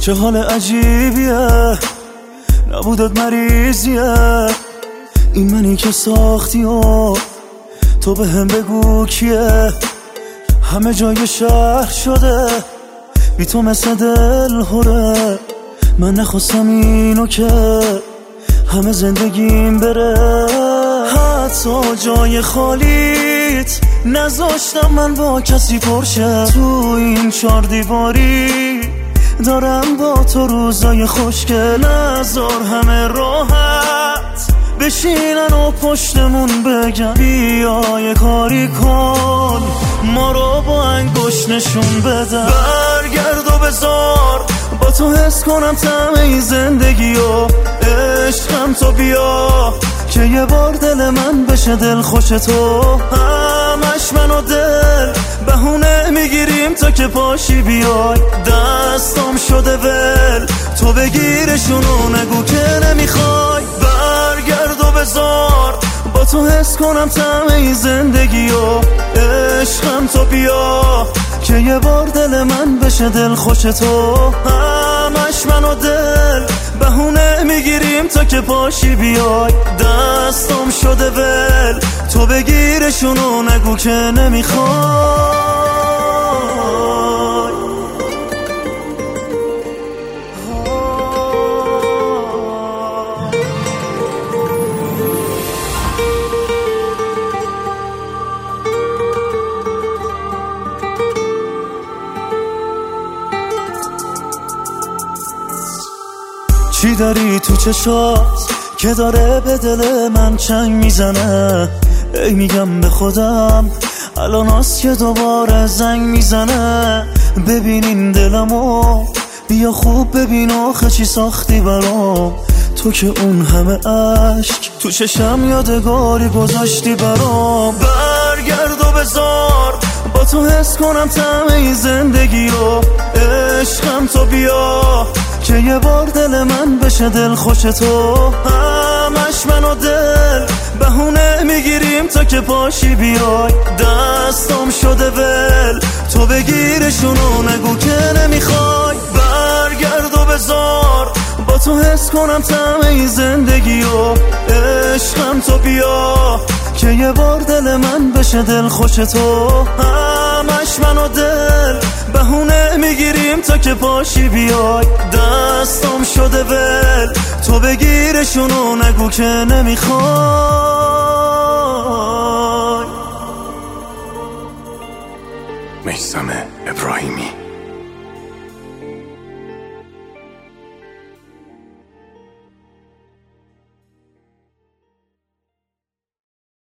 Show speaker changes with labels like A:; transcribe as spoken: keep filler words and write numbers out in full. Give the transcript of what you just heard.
A: چه حال عجیبیه، نبودت مریضیه. این منی که ساختی و تو به هم بگو کیه. همه جای شهر شده بی تو مثل دل هره. من نخواستم اینو که همه زندگیم بره. حتی جای خالیت نذاشتم من با کسی پرشه. تو این چار دیواری دارم با تو روزای خوشگل. نذار همه راحت بشینن و پشتمون بگن بیا یه کاری کن، ما رو با انگشت نشون بده. برگرد و بذار با تو حس کنم طعم این زندگی و عشقم. تو بیا که یه بار دل من بشه دل خوش تو. همش من و دل بهونه میگیریم تا که پاشی بیای. دستم شده ول تو بگیرشونو نگو که نمیخوای. برگرد و بذار با تو حس کنم طعم این زندگی و عشقم. تو بیا که یه بار دل من بشه دل خوش تو. همش من و دل بهونه میگیریم تا که پاشی بیای. دستم شده ول تو بگیرشونو نگو که نمیخوای. چی داری تو چشات که داره به دل من چنگ میزنه؟ ای میگم به خودم الان هست که دوباره زنگ میزنه. ببینین دلمو بیا خوب ببین آخه چی ساختی برام. تو که اون همه عشق تو چشم یادگاری گذاشتی برام. برگرد و بذار با تو حس کنم طعم این زندگی و عشقم. تو بیا که یه بار دل من بشه دل خوش تو. همش من و دل بهونه میگیریم تا که پاشی بیای. دستم شده ول تو بگیرشونو نگو که نمیخوای. برگرد و بذار با تو حس کنم طعم این زندگی و عشقم. تو بیا که یه بار دل من بشه دل خوش تو. همش من و دل بهونه میگیریم تا که پاشی بیای. دستم شده ول تو بگیرشونو نگو که نمیخوای.
B: میثم ابراهیمی.